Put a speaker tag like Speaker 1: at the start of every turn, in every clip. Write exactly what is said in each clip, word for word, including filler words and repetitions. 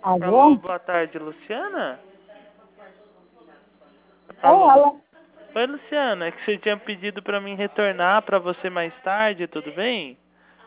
Speaker 1: Alô,
Speaker 2: Alô?
Speaker 1: boa tarde, Luciana?
Speaker 2: É
Speaker 1: Alô, Lu-
Speaker 2: ela.
Speaker 1: Oi, Luciana, é que você tinha pedido pra mim retornar pra você mais tarde, tudo bem?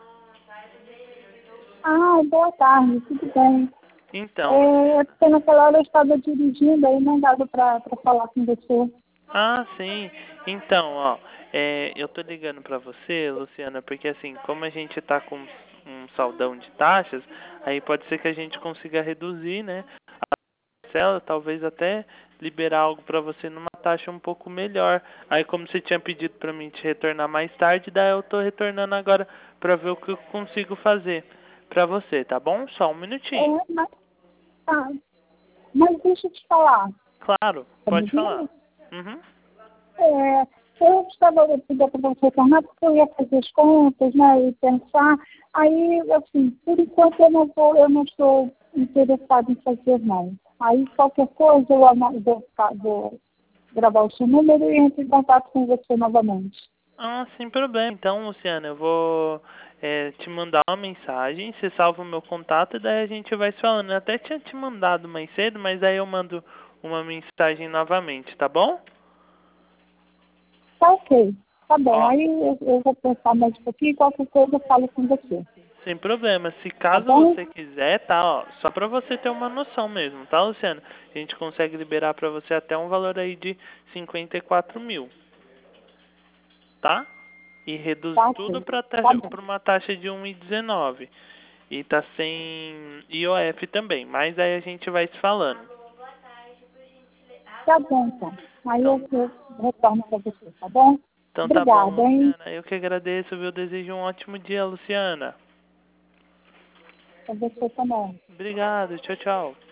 Speaker 2: Ah, boa tarde, tudo bem.
Speaker 1: Então,
Speaker 2: É,
Speaker 1: Luciana.
Speaker 2: porque naquela hora eu estava dirigindo, aí não dava para falar com você.
Speaker 1: Ah, sim. Então, ó, é, eu tô ligando pra você, Luciana, porque assim, como a gente tá com um saldão de taxas, aí pode ser que a gente consiga reduzir, né? Parcela, talvez até liberar algo pra você numa taxa um pouco melhor. Aí, como você tinha pedido pra mim te retornar mais tarde, daí eu tô retornando agora pra ver o que eu consigo fazer pra você, tá bom? Só um minutinho.
Speaker 2: É, mas, tá. Mas deixa eu te falar,
Speaker 1: Claro,
Speaker 2: tá me
Speaker 1: pode falar.
Speaker 2: ouvindo?
Speaker 1: Uhum.
Speaker 2: É, eu estava pedindo para você retornar porque eu ia fazer as contas, né, e pensar. Aí, assim, por enquanto eu não vou, eu não estou interessada em fazer não. Aí qualquer coisa eu ana- vou, ficar- vou gravar o seu número e entro em contato com você novamente.
Speaker 1: Ah, sem problema. Então, Luciana, eu vou é, te mandar uma mensagem, você salva o meu contato e daí a gente vai se falando. Eu até tinha te mandado mais cedo, mas aí eu mando uma mensagem novamente, tá bom?
Speaker 2: Tá ok. Tá bom.
Speaker 1: Ó,
Speaker 2: Aí eu, eu vou pensar mais um pouquinho e qualquer coisa eu falo com você.
Speaker 1: sem problema. Se
Speaker 2: Tá
Speaker 1: caso
Speaker 2: bom?
Speaker 1: você quiser, tá, ó, só pra você ter uma noção mesmo, tá, Luciano? A gente consegue liberar pra você até um valor aí de cinquenta e quatro mil, tá? E reduz
Speaker 2: Tá
Speaker 1: tudo
Speaker 2: ok.
Speaker 1: pra,
Speaker 2: Tá
Speaker 1: taxa,
Speaker 2: bom.
Speaker 1: pra uma taxa de um vírgula dezenove. E tá sem I O F também, mas aí a gente vai se falando.
Speaker 2: Tá bom, então. Aí
Speaker 1: Então,
Speaker 2: eu, eu retorno para você, tá bom?
Speaker 1: então tá bom,
Speaker 2: Obrigada, hein?
Speaker 1: Luciana. Eu que agradeço, viu? Desejo um ótimo dia, Luciana.
Speaker 2: Pra você também.
Speaker 1: Obrigado, tchau, tchau.